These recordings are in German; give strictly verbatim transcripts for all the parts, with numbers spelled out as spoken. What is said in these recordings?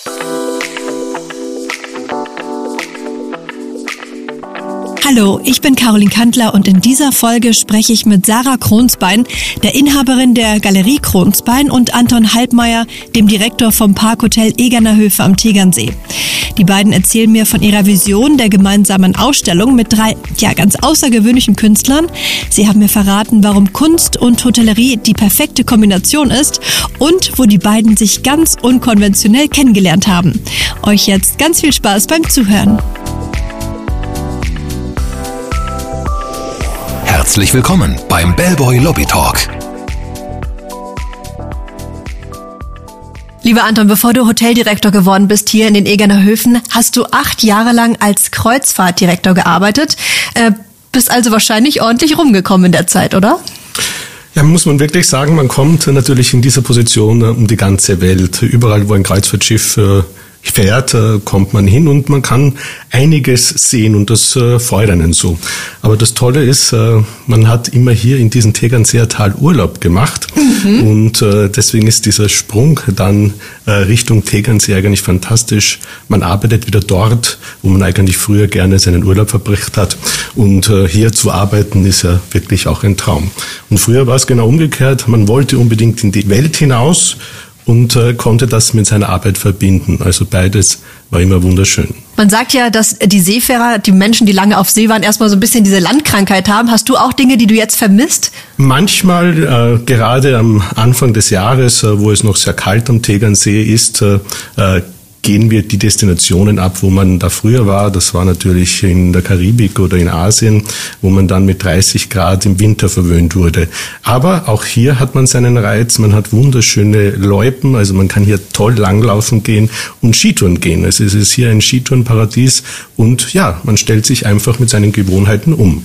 Hallo, ich bin Caroline Kantler und in dieser Folge spreche ich mit Sarah Kronsbein, der Inhaberin der Galerie Kronsbein, und Anton Halbmeier, dem Direktor vom Parkhotel Egerner Höfe am Tegernsee. Die beiden erzählen mir von ihrer Vision der gemeinsamen Ausstellung mit drei, ja, ganz außergewöhnlichen Künstlern. Sie haben mir verraten, warum Kunst und Hotellerie die perfekte Kombination ist und wo die beiden sich ganz unkonventionell kennengelernt haben. Euch jetzt ganz viel Spaß beim Zuhören. Herzlich willkommen beim Bellboy Lobby Talk. Lieber Anton, bevor du Hoteldirektor geworden bist hier in den Egerner Höfen, hast du acht Jahre lang als Kreuzfahrtdirektor gearbeitet. Äh, bist also wahrscheinlich ordentlich rumgekommen in der Zeit, oder? Ja, muss man wirklich sagen, man kommt natürlich in dieser Position um die ganze Welt. Überall, wo ein Kreuzfahrtschiff fährt, kommt man hin und man kann einiges sehen und das äh, freut einen so. Aber das Tolle ist, äh, man hat immer hier in diesem Tegernseer Tal Urlaub gemacht mhm. und äh, deswegen ist dieser Sprung dann äh, Richtung Tegernsee eigentlich fantastisch. Man arbeitet wieder dort, wo man eigentlich früher gerne seinen Urlaub verbracht hat, und äh, hier zu arbeiten ist ja wirklich auch ein Traum. Und früher war es genau umgekehrt, man wollte unbedingt in die Welt hinaus und äh, konnte das mit seiner Arbeit verbinden. Also beides war immer wunderschön. Man sagt ja, dass die Seefahrer, die Menschen, die lange auf See waren, erstmal so ein bisschen diese Landkrankheit haben. Hast du auch Dinge, die du jetzt vermisst? Manchmal, äh, gerade am Anfang des Jahres, äh, wo es noch sehr kalt am Tegernsee ist, äh, gehen wir die Destinationen ab, wo man da früher war. Das war natürlich in der Karibik oder in Asien, wo man dann mit dreißig Grad im Winter verwöhnt wurde. Aber auch hier hat man seinen Reiz. Man hat wunderschöne Loipen, also man kann hier toll langlaufen gehen und Skitouren gehen. Also es ist hier ein Skitourenparadies und ja, man stellt sich einfach mit seinen Gewohnheiten um.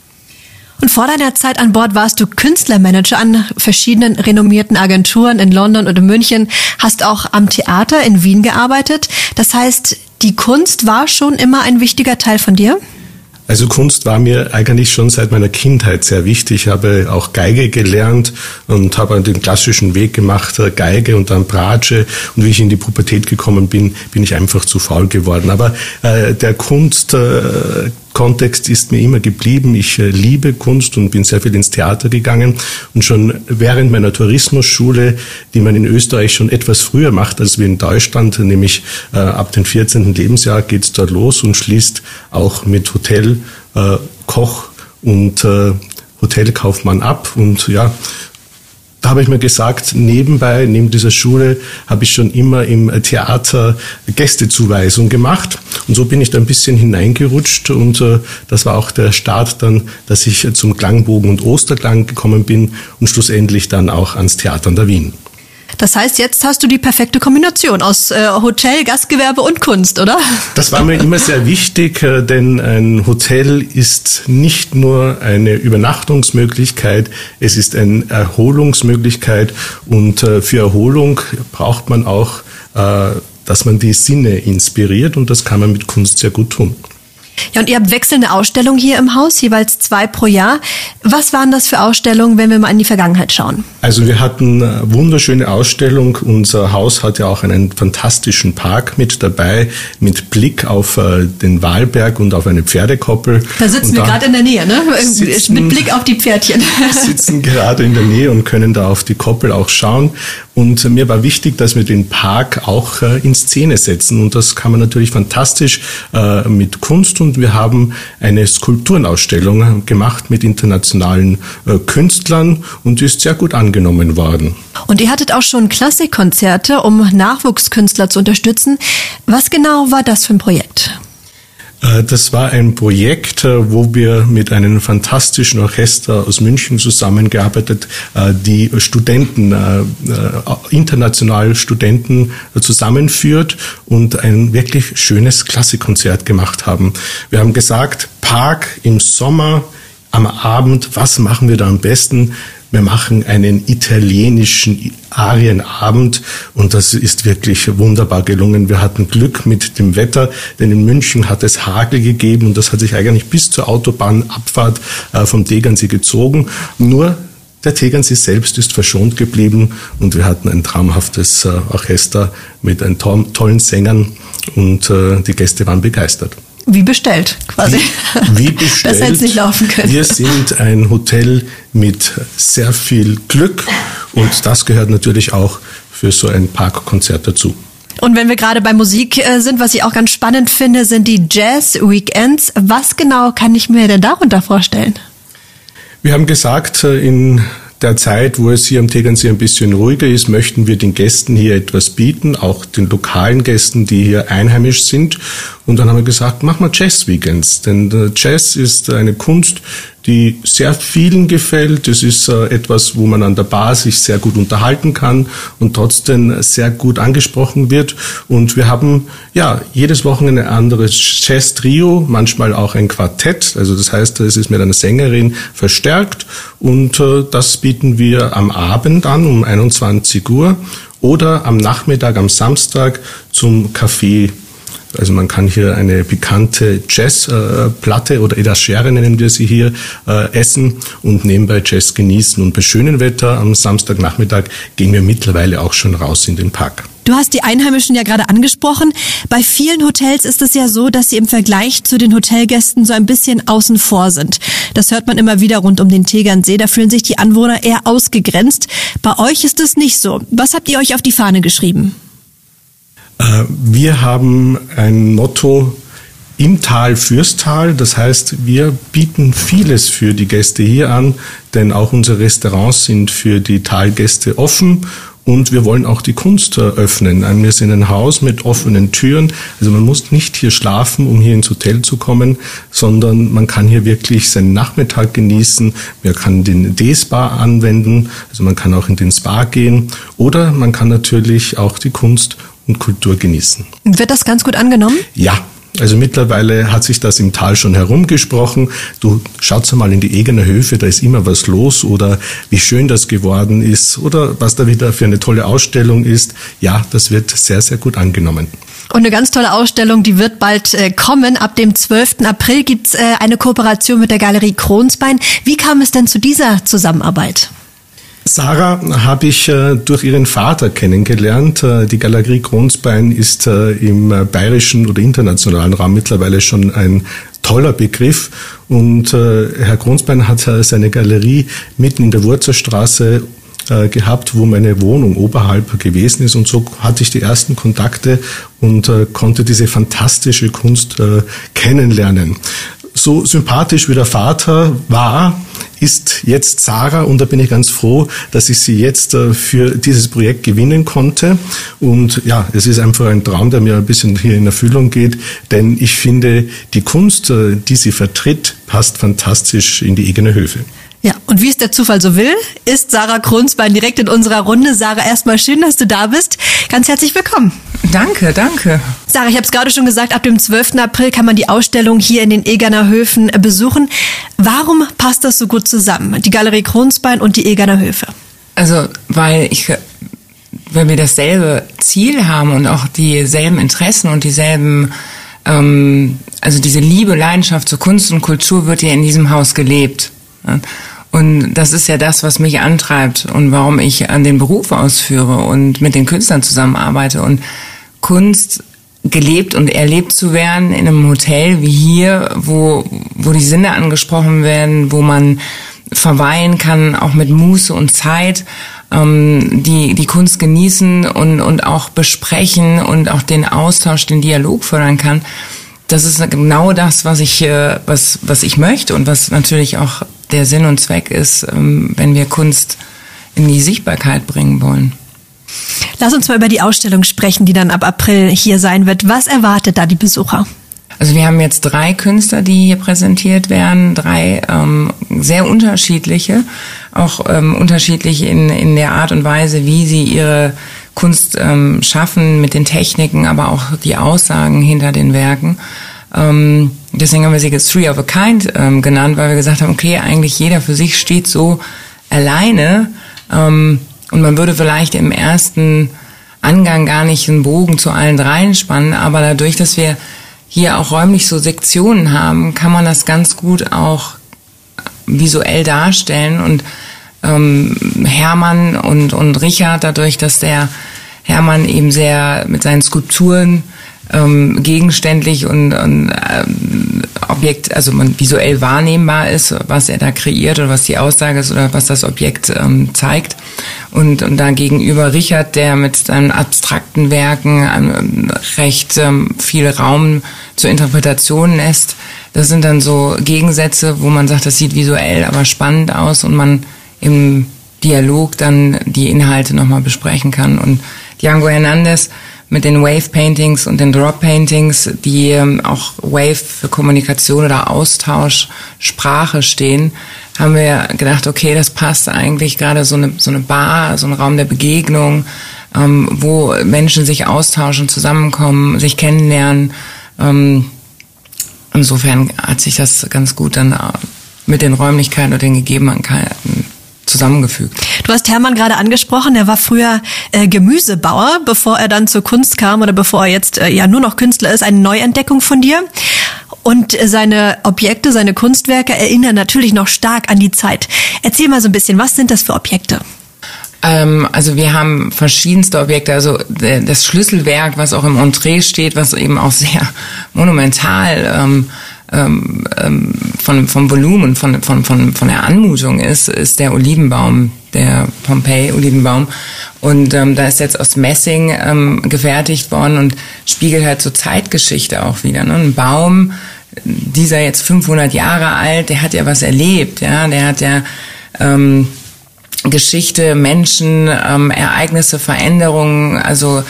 Und vor deiner Zeit an Bord warst du Künstlermanager an verschiedenen renommierten Agenturen in London und in München, hast auch am Theater in Wien gearbeitet. Das heißt, die Kunst war schon immer ein wichtiger Teil von dir? Also Kunst war mir eigentlich schon seit meiner Kindheit sehr wichtig. Ich habe auch Geige gelernt und habe den klassischen Weg gemacht, Geige und dann Bratsche. Und wie ich in die Pubertät gekommen bin, bin ich einfach zu faul geworden. Aber äh, der Kunst... Äh, Kontext ist mir immer geblieben. Ich äh, liebe Kunst und bin sehr viel ins Theater gegangen. Und schon während meiner Tourismusschule, die man in Österreich schon etwas früher macht als wir in Deutschland, nämlich äh, ab dem vierzehnten Lebensjahr geht's dort los und schließt auch mit Hotel, äh, Koch und äh, Hotelkaufmann ab. Und ja, da habe ich mir gesagt, nebenbei, neben dieser Schule, habe ich schon immer im Theater Gästezuweisung gemacht. Und so bin ich da ein bisschen hineingerutscht. Und äh, das war auch der Start dann, dass ich zum Klangbogen und Osterklang gekommen bin und schlussendlich dann auch ans Theater an der Wien. Das heißt, jetzt hast du die perfekte Kombination aus äh, Hotel, Gastgewerbe und Kunst, oder? Das war mir immer sehr wichtig, äh, denn ein Hotel ist nicht nur eine Übernachtungsmöglichkeit, es ist eine Erholungsmöglichkeit. Und äh, für Erholung braucht man auch, äh, dass man die Sinne inspiriert, und das kann man mit Kunst sehr gut tun. Ja, und ihr habt wechselnde Ausstellungen hier im Haus, jeweils zwei pro Jahr. Was waren das für Ausstellungen, wenn wir mal in die Vergangenheit schauen? Also wir hatten eine wunderschöne Ausstellung. Unser Haus hat ja auch einen fantastischen Park mit dabei, mit Blick auf den Wahlberg und auf eine Pferdekoppel. Da sitzen wir gerade in der Nähe, ne? Sitzen, mit Blick auf die Pferdchen. sitzen gerade in der Nähe und können da auf die Koppel auch schauen. Und mir war wichtig, dass wir den Park auch in Szene setzen. Und das kann man natürlich fantastisch mit Kunst. Und wir haben eine Skulpturenausstellung gemacht mit internationalen äh, Künstlern und die ist sehr gut angenommen worden. Und ihr hattet auch schon Klassikkonzerte, um Nachwuchskünstler zu unterstützen. Was genau war das für ein Projekt? Das war ein Projekt, wo wir mit einem fantastischen Orchester aus München zusammengearbeitet, die Studenten, internationale Studenten zusammenführt und ein wirklich schönes Klassikkonzert gemacht haben. Wir haben gesagt, Park im Sommer, am Abend, was machen wir da am besten? Wir machen einen italienischen Arienabend und das ist wirklich wunderbar gelungen. Wir hatten Glück mit dem Wetter, denn in München hat es Hagel gegeben und das hat sich eigentlich bis zur Autobahnabfahrt vom Tegernsee gezogen. Nur Der Tegernsee selbst ist verschont geblieben und wir hatten ein traumhaftes äh, Orchester mit ein to- tollen Sängern und äh, die Gäste waren begeistert. Wie bestellt, quasi. Wie, wie bestellt. Das hätte es nicht laufen können. Wir sind ein Hotel mit sehr viel Glück und das gehört natürlich auch für so ein Parkkonzert dazu. Und wenn wir gerade bei Musik äh, sind, was ich auch ganz spannend finde, sind die Jazz-Weekends. Was genau kann ich mir denn darunter vorstellen? Wir haben gesagt, in der Zeit, wo es hier am Tegernsee ein bisschen ruhiger ist, möchten wir den Gästen hier etwas bieten, auch den lokalen Gästen, die hier einheimisch sind. Und dann haben wir gesagt, machen wir Jazz-Weekends. Denn Jazz ist eine Kunst, die sehr vielen gefällt. Es ist etwas, wo man an der Bar sich sehr gut unterhalten kann und trotzdem sehr gut angesprochen wird. Und wir haben ja jedes Wochenende ein anderes Jazz-Trio, manchmal auch ein Quartett. Also das heißt, es ist mit einer Sängerin verstärkt. Und äh, das bieten wir am Abend an um einundzwanzig Uhr oder am Nachmittag, am Samstag zum Kaffee. Also man kann hier eine bekannte Jazzplatte äh, oder Etagere nennen wir sie hier, äh, essen und nebenbei Jazz genießen. Und bei schönem Wetter am Samstagnachmittag gehen wir mittlerweile auch schon raus in den Park. Du hast die Einheimischen ja gerade angesprochen. Bei vielen Hotels ist es ja so, dass sie im Vergleich zu den Hotelgästen so ein bisschen außen vor sind. Das hört man immer wieder rund um den Tegernsee. Da fühlen sich die Anwohner eher ausgegrenzt. Bei euch ist es nicht so. Was habt ihr euch auf die Fahne geschrieben? Wir haben ein Motto im Tal fürs Tal. Das heißt, wir bieten vieles für die Gäste hier an, denn auch unsere Restaurants sind für die Talgäste offen. Und wir wollen auch die Kunst öffnen. Wir sind ein Haus mit offenen Türen. Also man muss nicht hier schlafen, um hier ins Hotel zu kommen, sondern man kann hier wirklich seinen Nachmittag genießen. Man kann den D-Spa anwenden, also man kann auch in den Spa gehen. Oder man kann natürlich auch die Kunst und Kultur genießen. Wird das ganz gut angenommen? Ja. Also mittlerweile hat sich das im Tal schon herumgesprochen. Du schaut mal in die Egener Höfe, da ist immer was los oder wie schön das geworden ist oder was da wieder für eine tolle Ausstellung ist. Ja, das wird sehr, sehr gut angenommen. Und eine ganz tolle Ausstellung, die wird bald äh, kommen. Ab dem zwölften April gibt's äh, eine Kooperation mit der Galerie Kronsbein. Wie kam es denn zu dieser Zusammenarbeit? Sarah habe ich äh, durch ihren Vater kennengelernt. Äh, die Galerie Kronsbein ist äh, im äh, bayerischen oder internationalen Raum mittlerweile schon ein toller Begriff. Und äh, Herr Kronsbein hat äh, seine Galerie mitten in der Wurzerstraße äh, gehabt, wo meine Wohnung oberhalb gewesen ist. Und so hatte ich die ersten Kontakte und äh, konnte diese fantastische Kunst äh, kennenlernen. So sympathisch wie der Vater war, ist jetzt Sarah und da bin ich ganz froh, dass ich sie jetzt für dieses Projekt gewinnen konnte. Und ja, es ist einfach ein Traum, der mir ein bisschen hier in Erfüllung geht, denn ich finde, die Kunst, die sie vertritt, passt fantastisch in die Egener Höfe. Ja, und wie es der Zufall so will, ist Sarah Kronsbein direkt in unserer Runde. Sarah, erstmal schön, dass du da bist. Ganz herzlich willkommen. Danke, danke. Sarah, ich habe es gerade schon gesagt, ab dem zwölften April kann man die Ausstellung hier in den Egerner Höfen besuchen. Warum passt das so gut zusammen, die Galerie Kronsbein und die Egerner Höfe? Also, weil ich, weil wir dasselbe Ziel haben und auch dieselben Interessen und dieselben, ähm, also diese Liebe, Leidenschaft zur Kunst und Kultur wird hier in diesem Haus gelebt. Und das ist ja das, was mich antreibt und warum ich an den Beruf ausführe und mit den Künstlern zusammenarbeite. Und Kunst gelebt und erlebt zu werden in einem Hotel wie hier, wo, wo die Sinne angesprochen werden, wo man verweilen kann, auch mit Muße und Zeit, ähm, die, die Kunst genießen und, und auch besprechen und auch den Austausch, den Dialog fördern kann. Das ist genau das, was ich, was, was ich möchte und was natürlich auch der Sinn und Zweck ist, wenn wir Kunst in die Sichtbarkeit bringen wollen. Lass uns mal über die Ausstellung sprechen, die dann ab April hier sein wird. Was erwartet da die Besucher? Also wir haben jetzt drei Künstler, die hier präsentiert werden, drei ähm, sehr unterschiedliche, auch ähm, unterschiedlich in, in der Art und Weise, wie sie ihre Kunst ähm, schaffen, mit den Techniken, aber auch die Aussagen hinter den Werken. Ähm, deswegen haben wir sie jetzt Three of a Kind ähm, genannt, weil wir gesagt haben, okay, eigentlich jeder für sich steht so alleine ähm, und man würde vielleicht im ersten Angang gar nicht einen Bogen zu allen dreien spannen, aber dadurch, dass wir hier auch räumlich so Sektionen haben, kann man das ganz gut auch visuell darstellen und ähm, Hermann und, und Richard, dadurch, dass der Hermann eben sehr mit seinen Skulpturen ähm, gegenständlich und, und ähm, Objekt, also man visuell wahrnehmbar ist, was er da kreiert oder was die Aussage ist oder was das Objekt ähm, zeigt. Und, und da gegenüber Richard, der mit seinen abstrakten Werken ähm, recht ähm, viel Raum zur Interpretation lässt. Das sind dann so Gegensätze, wo man sagt, das sieht visuell aber spannend aus und man im Dialog dann die Inhalte nochmal besprechen kann. Und Django Hernandez mit den Wave Paintings und den Drop Paintings, die ähm, auch Wave für Kommunikation oder Austausch, Sprache stehen, haben wir gedacht, okay, das passt eigentlich gerade so eine so eine Bar, so ein Raum der Begegnung, ähm, wo Menschen sich austauschen, zusammenkommen, sich kennenlernen. Ähm, insofern hat sich das ganz gut dann mit den Räumlichkeiten und den Gegebenheiten zusammengefügt. Du hast Hermann gerade angesprochen, er war früher äh, Gemüsebauer, bevor er dann zur Kunst kam oder bevor er jetzt äh, ja nur noch Künstler ist, eine Neuentdeckung von dir. Und äh, seine Objekte, seine Kunstwerke erinnern natürlich noch stark an die Zeit. Erzähl mal so ein bisschen, was sind das für Objekte? Ähm, also wir haben verschiedenste Objekte, also äh, das Schlüsselwerk, was auch im Entree steht, was eben auch sehr monumental ähm, ähm, von vom Volumen, von von von von der Anmutung ist, ist der Olivenbaum, der Pompeii-Olivenbaum. Und ähm, da ist jetzt aus Messing ähm, gefertigt worden und spiegelt halt so Zeitgeschichte auch wieder. Ne? Ein Baum, dieser jetzt fünfhundert Jahre alt, der hat ja was erlebt, ja, der hat ja ähm, Geschichte, Menschen, ähm, Ereignisse, Veränderungen, also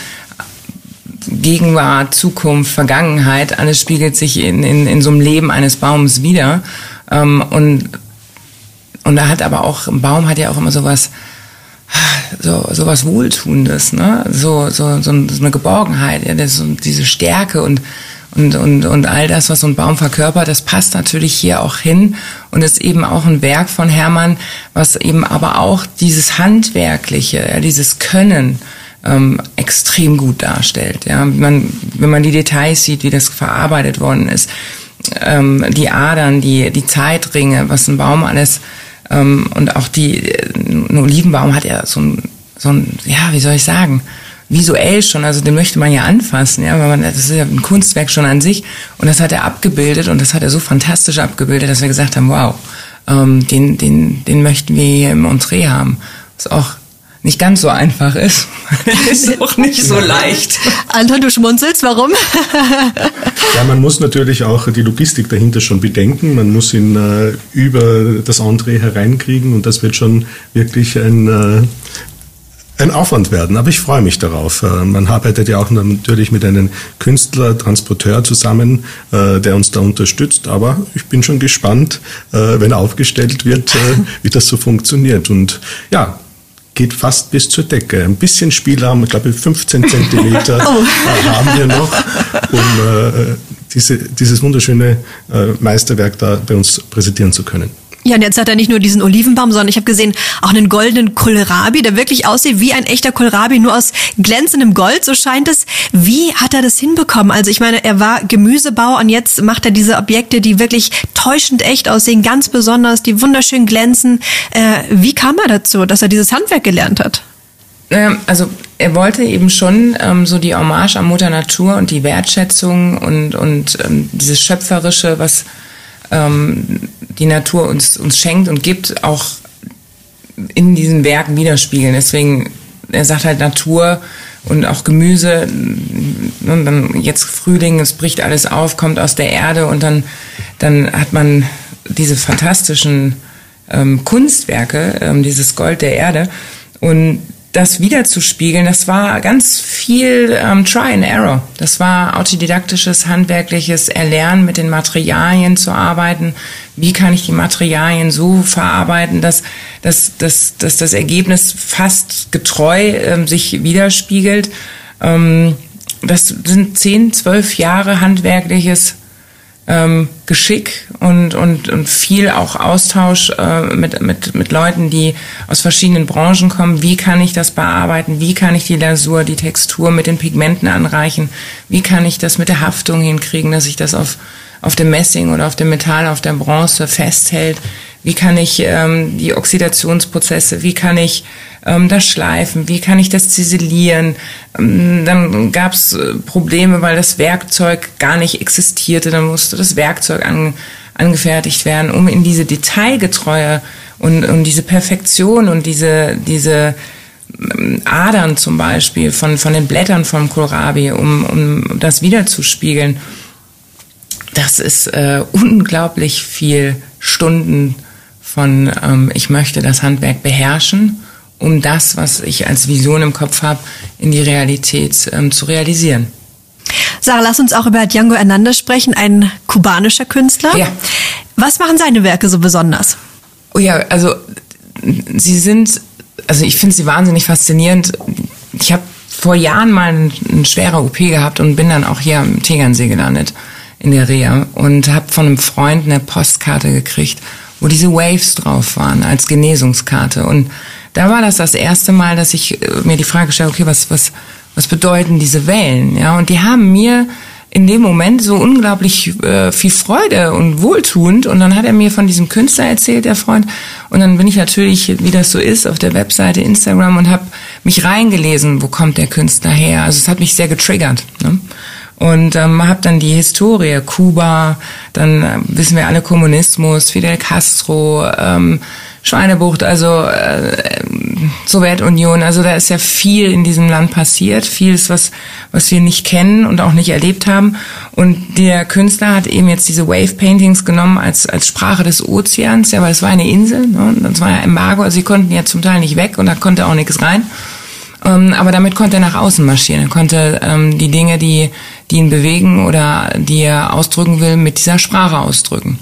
Gegenwart, Zukunft, Vergangenheit, alles spiegelt sich in, in, in so einem Leben eines Baums wieder. Ähm, und, und da hat aber auch, ein Baum hat ja auch immer sowas, so, sowas Wohltuendes, ne? So, so, so eine Geborgenheit, ja, das, so diese Stärke und, und, und, und all das, was so ein Baum verkörpert, das passt natürlich hier auch hin und ist eben auch ein Werk von Hermann, was eben aber auch dieses Handwerkliche, ja, dieses Können, Ähm, extrem gut darstellt. Ja, man, wenn man die Details sieht, wie das verarbeitet worden ist, ähm, die Adern, die die Zeitringe, was ein Baum alles ähm, und auch die ein Olivenbaum hat ja so ein so ein ja wie soll ich sagen visuell schon, also den möchte man ja anfassen, ja, weil man, das ist ja ein Kunstwerk schon an sich und das hat er abgebildet und das hat er so fantastisch abgebildet, dass wir gesagt haben, wow, ähm, den den den möchten wir hier im Entree haben. Was auch nicht ganz so einfach ist. Ist auch nicht so leicht. Anton, du schmunzelst, warum? Ja, man muss natürlich auch die Logistik dahinter schon bedenken. Man muss ihn äh, über das Entree hereinkriegen und das wird schon wirklich ein, äh, ein Aufwand werden. Aber ich freue mich darauf. Äh, man arbeitet ja auch natürlich mit einem Künstler, Transporteur zusammen, äh, der uns da unterstützt. Aber ich bin schon gespannt, äh, wenn er aufgestellt wird, äh, wie das so funktioniert. Und ja, geht fast bis zur Decke. Ein bisschen Spielraum, ich glaube fünfzehn Zentimeter oh. haben wir noch, um äh, diese, dieses wunderschöne äh, Meisterwerk da bei uns präsentieren zu können. Ja, und jetzt hat er nicht nur diesen Olivenbaum, sondern ich habe gesehen, auch einen goldenen Kohlrabi, der wirklich aussieht wie ein echter Kohlrabi, nur aus glänzendem Gold, so scheint es. Wie hat er das hinbekommen? Also ich meine, er war Gemüsebauer und jetzt macht er diese Objekte, die wirklich täuschend echt aussehen, ganz besonders, die wunderschön glänzen. Äh, wie kam er dazu, dass er dieses Handwerk gelernt hat? Ähm, also er wollte eben schon ähm, so die Hommage an Mutter Natur und die Wertschätzung und, und ähm, dieses Schöpferische, was die Natur uns uns schenkt und gibt, auch in diesen Werken widerspiegeln. Deswegen, er sagt halt Natur und auch Gemüse, und dann jetzt Frühling, es bricht alles auf, kommt aus der Erde und dann dann hat man diese fantastischen ähm, Kunstwerke, ähm, dieses Gold der Erde und das wiederzuspiegeln, das war ganz viel ähm, Try and Error. Das war autodidaktisches, handwerkliches Erlernen, mit den Materialien zu arbeiten. Wie kann ich die Materialien so verarbeiten, dass, dass, dass, dass das Ergebnis fast getreu ähm, sich widerspiegelt. Ähm, das sind zehn, zwölf Jahre handwerkliches ähm, Geschick und, und, und viel auch Austausch äh, mit, mit, mit Leuten, die aus verschiedenen Branchen kommen. Wie kann ich das bearbeiten? Wie kann ich die Lasur, die Textur mit den Pigmenten anreichen? Wie kann ich das mit der Haftung hinkriegen, dass sich das auf, auf dem Messing oder auf dem Metall, auf der Bronze festhält? wie kann ich ähm, die Oxidationsprozesse, wie kann ich ähm, das schleifen, wie kann ich das ziselieren. Ähm, dann gab es äh, Probleme, weil das Werkzeug gar nicht existierte, dann musste das Werkzeug an, angefertigt werden, um in diese Detailgetreue und, und diese Perfektion und diese, diese Adern zum Beispiel von, von den Blättern vom Kohlrabi, um, um das wiederzuspiegeln. Das ist äh, unglaublich viel Stunden von, ähm, ich möchte das Handwerk beherrschen, um das, was ich als Vision im Kopf habe, in die Realität ähm, zu realisieren. Sarah, lass uns auch über Django Hernandez sprechen, ein kubanischer Künstler. Ja. Was machen seine Werke so besonders? Oh ja, also sie sind, also ich finde sie wahnsinnig faszinierend. Ich habe vor Jahren mal eine, eine schwere O P gehabt und bin dann auch hier am Tegernsee gelandet in der Reha und habe von einem Freund eine Postkarte gekriegt, wo diese Waves drauf waren als Genesungskarte. Und da war das das erste Mal, dass ich mir die Frage stelle, okay, was was was bedeuten diese Wellen? Ja, und die haben mir in dem Moment so unglaublich äh, viel Freude und wohltuend. Und dann hat er mir von diesem Künstler erzählt, der Freund. Und dann bin ich natürlich, wie das so ist, auf der Webseite Instagram und habe mich reingelesen, wo kommt der Künstler her. Also es hat mich sehr getriggert. Ne? Und ähm, habe dann die Historie, Kuba, dann äh, wissen wir alle Kommunismus, Fidel Castro, ähm, Schweinebucht, also äh, Sowjetunion, also da ist ja viel in diesem Land passiert, vieles, was was wir nicht kennen und auch nicht erlebt haben. Und der Künstler hat eben jetzt diese Wave Paintings genommen als als Sprache des Ozeans, ja, weil es war eine Insel, ne, das war ja Embargo, also sie konnten ja zum Teil nicht weg und da konnte auch nichts rein. Ähm, aber damit konnte er nach außen marschieren, er konnte ähm, die Dinge, die die ihn bewegen oder die er ausdrücken will, mit dieser Sprache ausdrücken.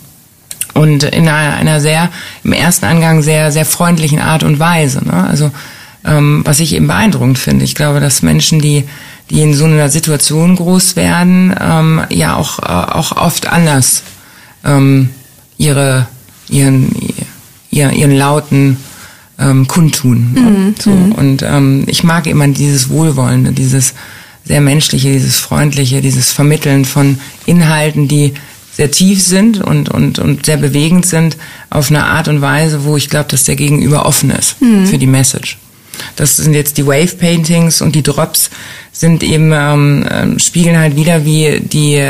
Und in einer, einer sehr, im ersten Angang sehr, sehr freundlichen Art und Weise. Ne? Also, ähm, was ich eben beeindruckend finde. Ich glaube, dass Menschen, die, die in so einer Situation groß werden, ähm, ja auch, äh, auch oft anders, ähm, ihre, ihren, ihren, ihren Lauten, ähm, kundtun. Ne? Mhm. So. Und, ähm, ich mag immer dieses Wohlwollende, dieses sehr menschliche, dieses freundliche, dieses Vermitteln von Inhalten, die sehr tief sind und, und, und sehr bewegend sind, auf eine Art und Weise, wo ich glaube, dass der Gegenüber offen ist mhm. für die Message. Das sind jetzt die Wave Paintings und die Drops sind eben, ähm, spiegeln halt wieder, wie die,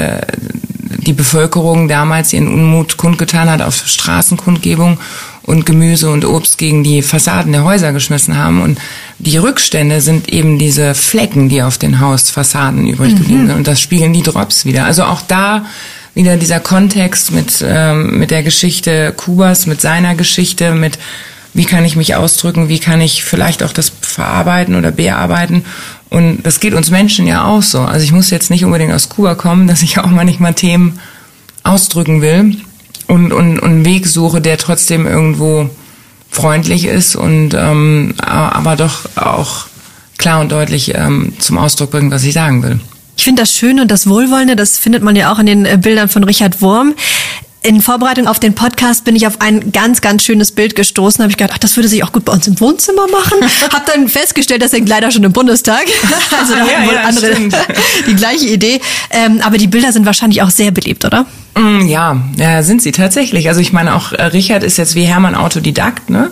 die Bevölkerung damals ihren Unmut kundgetan hat auf Straßenkundgebung und Gemüse und Obst gegen die Fassaden der Häuser geschmissen haben. Und die Rückstände sind eben diese Flecken, die auf den Hausfassaden übrig geblieben mhm. sind. Und das spiegeln die Drops wieder. Also auch da wieder dieser Kontext mit ähm, mit der Geschichte Kubas, mit seiner Geschichte, mit wie kann ich mich ausdrücken, wie kann ich vielleicht auch das verarbeiten oder bearbeiten. Und das geht uns Menschen ja auch so. Also ich muss jetzt nicht unbedingt aus Kuba kommen, dass ich auch manchmal Themen ausdrücken will und, und, und einen Weg suche, der trotzdem irgendwo freundlich ist und ähm, aber doch auch klar und deutlich ähm, zum Ausdruck bringt, was ich sagen will. Ich finde das Schöne und das Wohlwollende, das findet man ja auch in den Bildern von Richard Wurm. In Vorbereitung auf den Podcast bin ich auf ein ganz, ganz schönes Bild gestoßen. Habe ich gedacht, ach, das würde sich auch gut bei uns im Wohnzimmer machen. Habe dann festgestellt, das hängt leider schon im Bundestag. Also da ja, haben wohl ja, andere stimmt. die gleiche Idee. Ähm, aber die Bilder sind wahrscheinlich auch sehr beliebt, oder? Ja, ja, sind sie tatsächlich. Also ich meine, auch Richard ist jetzt wie Hermann Autodidakt, ne?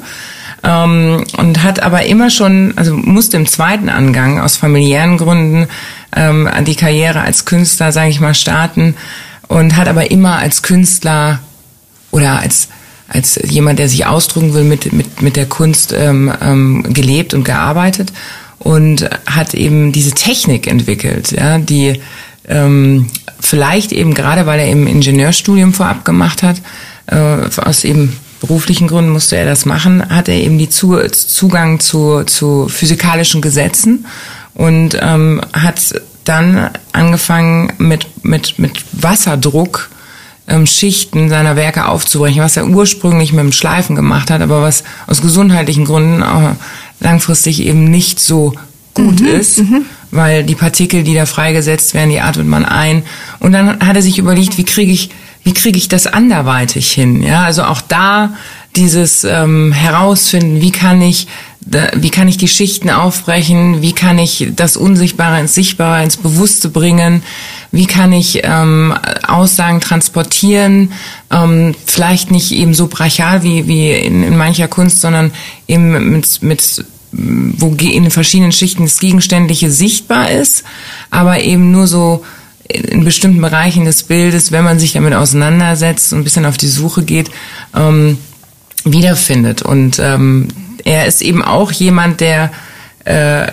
Ähm, und hat aber immer schon, also musste im zweiten Angang aus familiären Gründen ähm, die Karriere als Künstler, sage ich mal, starten und hat aber immer als Künstler oder als als jemand, der sich ausdrücken will mit mit mit der Kunst ähm, ähm, gelebt und gearbeitet und hat eben diese Technik entwickelt, ja, die ähm, vielleicht eben gerade, weil er eben Ingenieurstudium vorab gemacht hat, äh, aus eben beruflichen Gründen musste er das machen, hat er eben die Zugang zu, zu physikalischen Gesetzen und ähm, hat dann angefangen mit, mit, mit Wasserdruck ähm, Schichten seiner Werke aufzubrechen, was er ursprünglich mit dem Schleifen gemacht hat, aber was aus gesundheitlichen Gründen auch langfristig eben nicht so gut mhm, ist, mhm. weil die Partikel, die da freigesetzt werden, die atmet man ein. Und dann hat er sich überlegt, wie kriege ich Wie kriege ich das anderweitig hin? Ja, also auch da dieses ähm, herausfinden, wie kann ich, da, wie kann ich die Schichten aufbrechen? Wie kann ich das Unsichtbare ins Sichtbare, ins Bewusste bringen? wie kann ich ähm, Aussagen transportieren, ähm, vielleicht nicht eben so brachial wie, wie in, in mancher Kunst, sondern eben mit, mit wo in den verschiedenen Schichten das Gegenständliche sichtbar ist, aber eben nur so in bestimmten Bereichen des Bildes, wenn man sich damit auseinandersetzt und ein bisschen auf die Suche geht, ähm, wiederfindet. Und ähm, er ist eben auch jemand, der äh,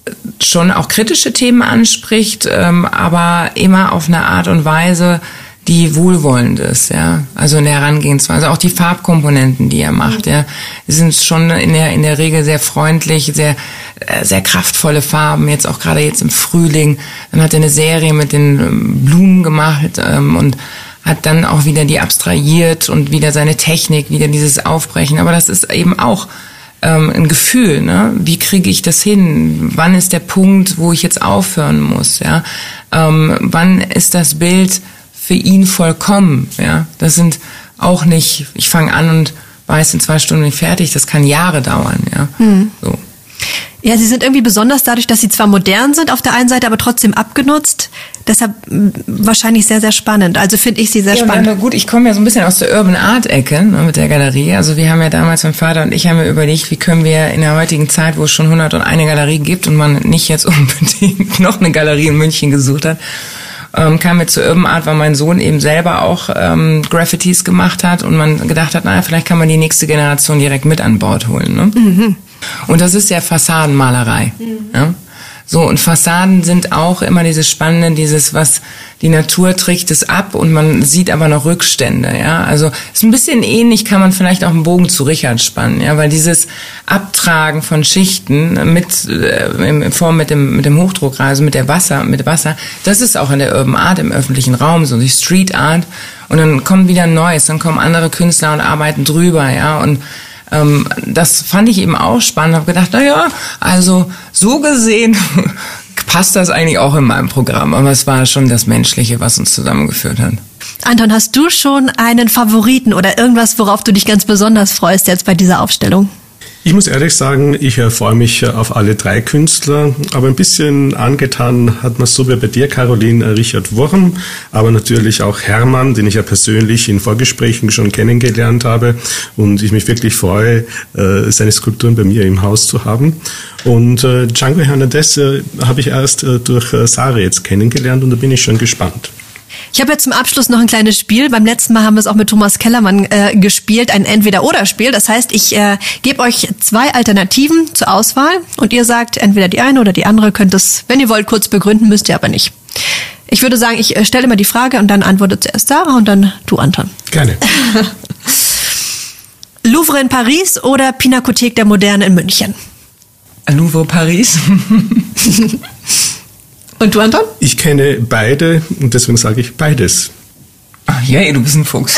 schon auch kritische Themen anspricht, ähm, aber immer auf eine Art und Weise, die wohlwollend ist, ja. Also in der Herangehensweise, auch die Farbkomponenten, die er macht, ja, sind schon in der in der Regel sehr freundlich, sehr äh, sehr kraftvolle Farben. Jetzt auch gerade jetzt im Frühling. Dann hat er eine Serie mit den ähm, Blumen gemacht ähm, und hat dann auch wieder die abstrahiert und wieder seine Technik, wieder dieses Aufbrechen. Aber das ist eben auch ähm, ein Gefühl, ne? Wie kriege ich das hin? Wann ist der Punkt, wo ich jetzt aufhören muss? Ja, ähm, wann ist das Bild für ihn vollkommen, ja. Das sind auch nicht, ich fange an und weiß in zwei Stunden nicht fertig, das kann Jahre dauern, ja. Mhm. So. Ja, sie sind irgendwie besonders dadurch, dass sie zwar modern sind auf der einen Seite, aber trotzdem abgenutzt. Deshalb wahrscheinlich sehr, sehr spannend. Also finde ich sie sehr ja, spannend. Aber gut, ich komme ja so ein bisschen aus der Urban Art Ecke, ne, mit der Galerie. Also wir haben ja damals, mein Vater und ich haben ja überlegt, wie können wir in der heutigen Zeit, wo es schon hunderteine Galerien gibt und man nicht jetzt unbedingt noch eine Galerie in München gesucht hat, Ähm, kam mir zur Urban Art, weil mein Sohn eben selber auch ähm, Graffitis gemacht hat und man gedacht hat, naja, vielleicht kann man die nächste Generation direkt mit an Bord holen. Ne? Mhm. Und das ist ja Fassadenmalerei. Mhm. Ja? So, und Fassaden sind auch immer dieses Spannende, dieses, was die Natur trägt es ab und man sieht aber noch Rückstände, ja. Also, ist ein bisschen ähnlich, kann man vielleicht auch einen Bogen zu Richard spannen, ja, weil dieses Abtragen von Schichten mit, äh, in Form mit dem, mit dem Hochdruck, also mit der Wasser, mit Wasser, das ist auch in der Urban Art im öffentlichen Raum, so die Street Art. Und dann kommt wieder Neues, dann kommen andere Künstler und arbeiten drüber, ja, und Ähm, das fand ich eben auch spannend. Habe gedacht, na ja, also so gesehen passt das eigentlich auch in meinem Programm. Aber es war schon das Menschliche, was uns zusammengeführt hat. Anton, hast du schon einen Favoriten oder irgendwas, worauf du dich ganz besonders freust jetzt bei dieser Aufstellung? Ich muss ehrlich sagen, ich äh, freue mich äh, auf alle drei Künstler, aber ein bisschen angetan hat man so wie bei dir, Caroline, äh, Richard Wurm, aber natürlich auch Hermann, den ich ja persönlich in Vorgesprächen schon kennengelernt habe und ich mich wirklich freue, äh, seine Skulpturen bei mir im Haus zu haben. Und äh, Django Hernandez äh, habe ich erst äh, durch äh, Sarah jetzt kennengelernt und da bin ich schon gespannt. Ich habe jetzt zum Abschluss noch ein kleines Spiel. Beim letzten Mal haben wir es auch mit Thomas Kellermann äh, gespielt, ein Entweder-Oder-Spiel. Das heißt, ich äh, gebe euch zwei Alternativen zur Auswahl und ihr sagt entweder die eine oder die andere. Könnt es, wenn ihr wollt, kurz begründen, müsst ihr aber nicht. Ich würde sagen, ich äh, stelle immer die Frage und dann antwortet zuerst Sarah und dann du, Anton. Gerne. Louvre in Paris oder Pinakothek der Moderne in München? Louvre Paris. Und du, Anton? Ich kenne beide und deswegen sage ich beides. Ach ja, du bist ein Fuchs.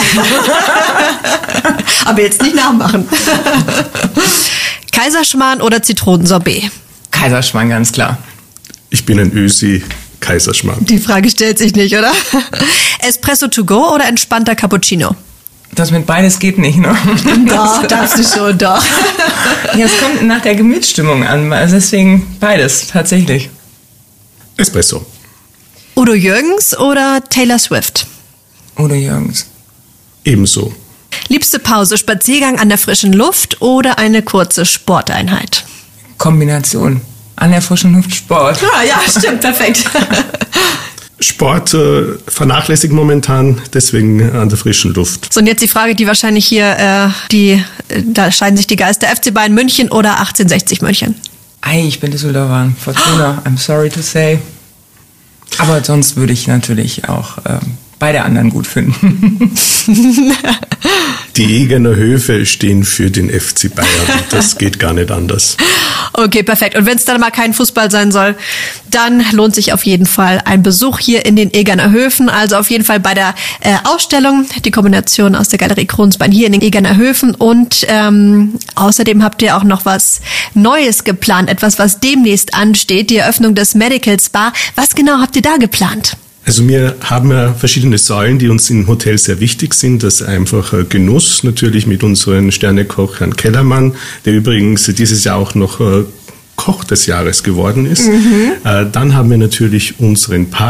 Aber jetzt nicht nachmachen. Kaiserschmarrn oder Zitronensorbet? Kaiserschmarrn, ganz klar. Ich bin ein Ösi, Kaiserschmarrn. Die Frage stellt sich nicht, oder? Espresso to go oder entspannter Cappuccino? Das mit beides geht nicht, ne? Doch, darfst du schon, doch. Ja, es kommt nach der Gemütsstimmung an, also deswegen beides, tatsächlich. Espresso. Udo Jürgens oder Taylor Swift? Udo Jürgens. Ebenso. Liebste Pause, Spaziergang an der frischen Luft oder eine kurze Sporteinheit? Kombination. An der frischen Luft Sport. Ah, ja, stimmt, perfekt. Sport äh, vernachlässigt momentan, deswegen an der frischen Luft. So, und jetzt die Frage, die wahrscheinlich hier, äh, die, äh, da scheiden sich die Geister, F C Bayern München oder achtzehnhundertsechzig München? Ei, ich bin Düsseldorfer. Fortuna, I'm sorry to say. Aber sonst würde ich natürlich auch ähm, beide anderen gut finden. Die Egener Höfe stehen für den F C Bayern. Das geht gar nicht anders. Okay, perfekt. Und wenn es dann mal kein Fußball sein soll, dann lohnt sich auf jeden Fall ein Besuch hier in den Egerner Höfen. Also auf jeden Fall bei der äh, Ausstellung, die Kombination aus der Galerie Kronsbein hier in den Egerner Höfen. Und ähm, außerdem habt ihr auch noch was Neues geplant, etwas, was demnächst ansteht, die Eröffnung des Medical Spa. Was genau habt ihr da geplant? Also wir haben ja verschiedene Säulen, die uns im Hotel sehr wichtig sind. Das ist einfach Genuss, natürlich mit unserem Sternekoch Herrn Kellermann, der übrigens dieses Jahr auch noch Koch des Jahres geworden ist. Mhm. Dann haben wir natürlich unseren Park,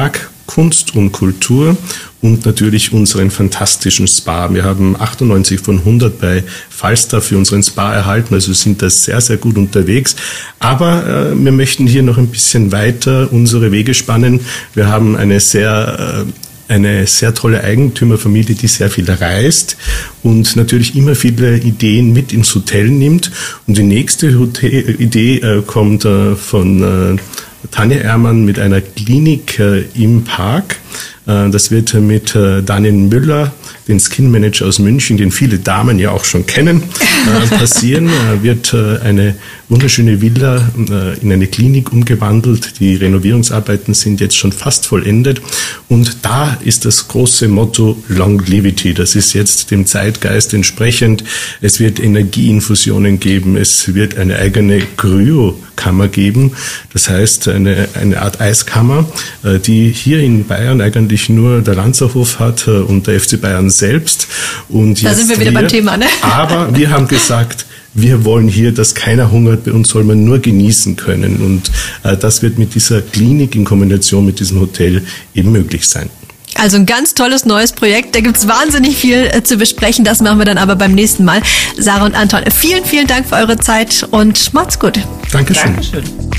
Kunst und Kultur und natürlich unseren fantastischen Spa. Wir haben achtundneunzig von hundert bei Falstaff für unseren Spa erhalten, also sind da sehr, sehr gut unterwegs. Aber äh, wir möchten hier noch ein bisschen weiter unsere Wege spannen. Wir haben eine sehr... Äh, eine sehr tolle Eigentümerfamilie, die sehr viel reist und natürlich immer viele Ideen mit ins Hotel nimmt. Und die nächste Hotel- Idee äh, kommt äh, von äh, Tanja Ehrmann mit einer Klinik äh, im Park. Äh, das wird mit äh, Daniel Müller, den Skin Manager aus München, den viele Damen ja auch schon kennen, äh, passieren. Äh, wird äh, eine wunderschöne Villa äh, in eine Klinik umgewandelt. Die Renovierungsarbeiten sind jetzt schon fast vollendet. Und da ist das große Motto Longevity. Das ist jetzt dem Zeitgeist entsprechend. Es wird Energieinfusionen geben. Es wird eine eigene Kryokammer geben. Das heißt, eine, eine Art Eiskammer, äh, die hier in Bayern eigentlich nur der Lanzerhof hat äh, und der F C Bayern selbst. Und da sind wir wieder wir, beim Thema, ne? Aber wir haben gesagt, wir wollen hier, dass keiner hungert, bei uns soll man nur genießen können. Und äh, das wird mit dieser Klinik in Kombination mit diesem Hotel eben möglich sein. Also ein ganz tolles neues Projekt. Da gibt's wahnsinnig viel äh, zu besprechen. Das machen wir dann aber beim nächsten Mal. Sarah und Anton, vielen, vielen Dank für eure Zeit und macht's gut. Dankeschön. Dankeschön.